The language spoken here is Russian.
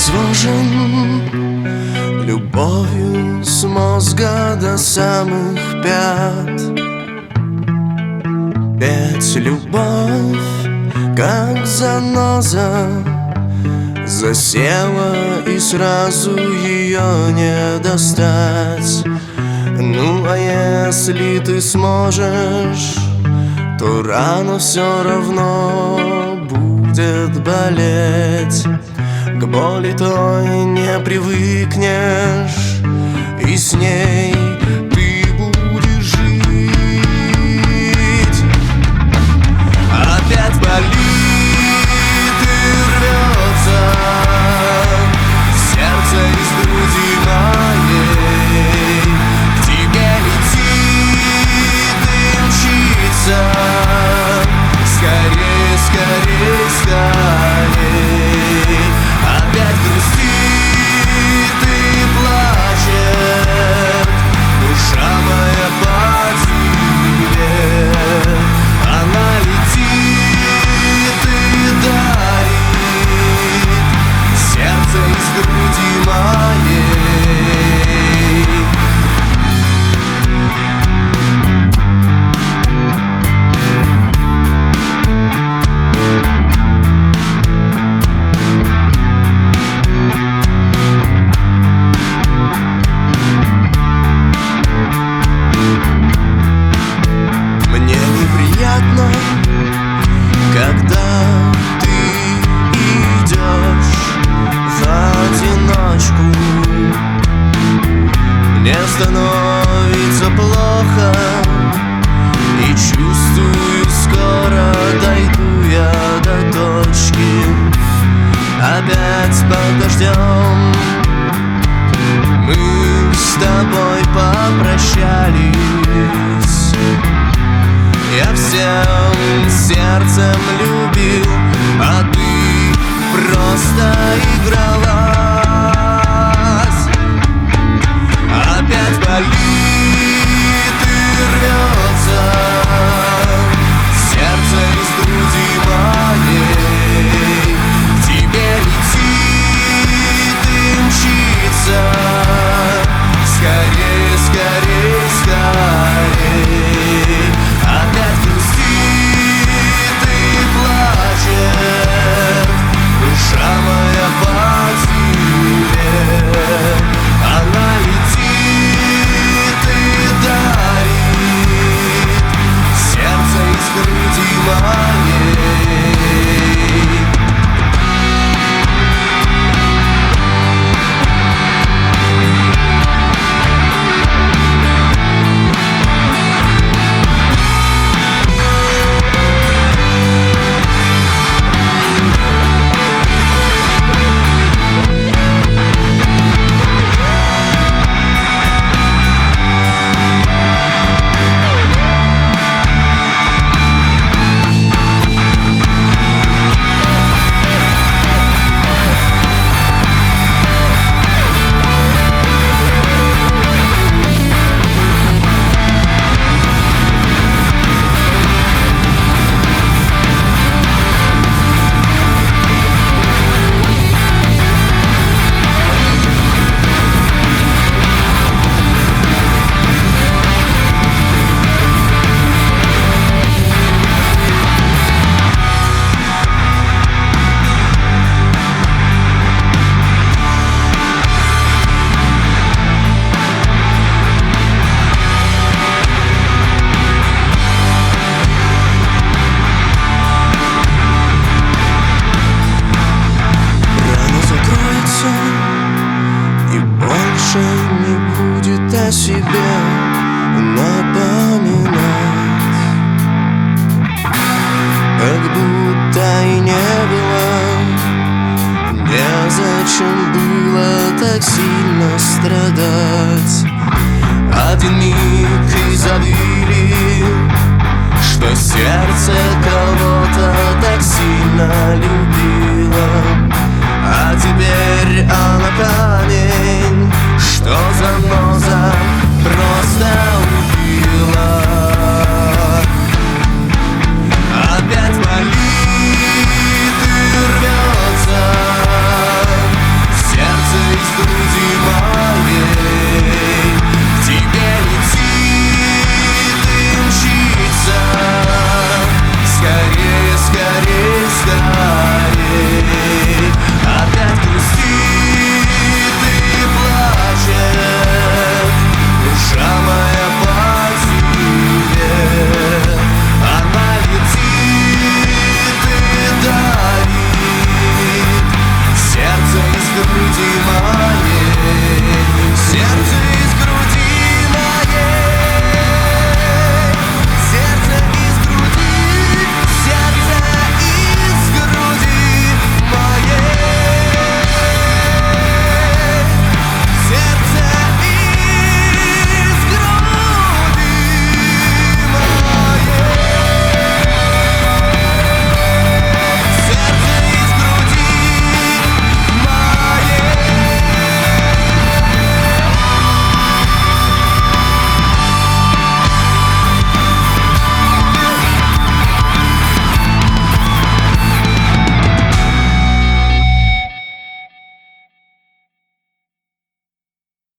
обезвожен любовью с мозга до самых пят. Ведь любовь, как заноза, засела, и сразу ее не достать. Ну а если ты сможешь, то рано все равно будет болеть. К боли той не привыкнешь, и с ней ты будешь жить. Опять болит и рвется сердце из груди моей. К тебе летит и мчится, скорей, скорей, скорей. Опять грустит и плачет душа моя по тебе. Она летит и дарит сердце из груди моей. Мне неприятно, когда ты идешь в одиночку. Мне становится плохо, и чувствую, скоро дойду я до точки. Опять под дождем мы с тобой попрощались. Я всем сердцем любил, а ты просто игралась. Опять болит и рвется сердце из груди моей. К тебе летит и мчится, скорей, скорей, скорей. Опять грустит и плачет душа моя по тебе. Она летит и дарит сердце из груди моей. Не будет о себе напоминать, как будто и не было. Незачем было так сильно страдать. Один миг и забыли, что сердце колотит.